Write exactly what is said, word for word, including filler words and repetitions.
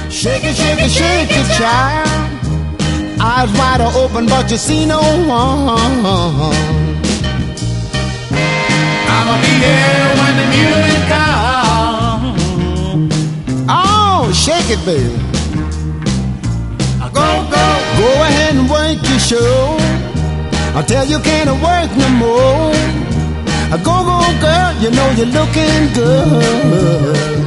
Shake it, shake it, shake it, child. Eyes wide open, but you see no one. I'ma be there when the music comes. Oh, shake it, baby. Go, go. Go ahead and work your show until you can't work no more. Go, go, girl, you know you're looking good.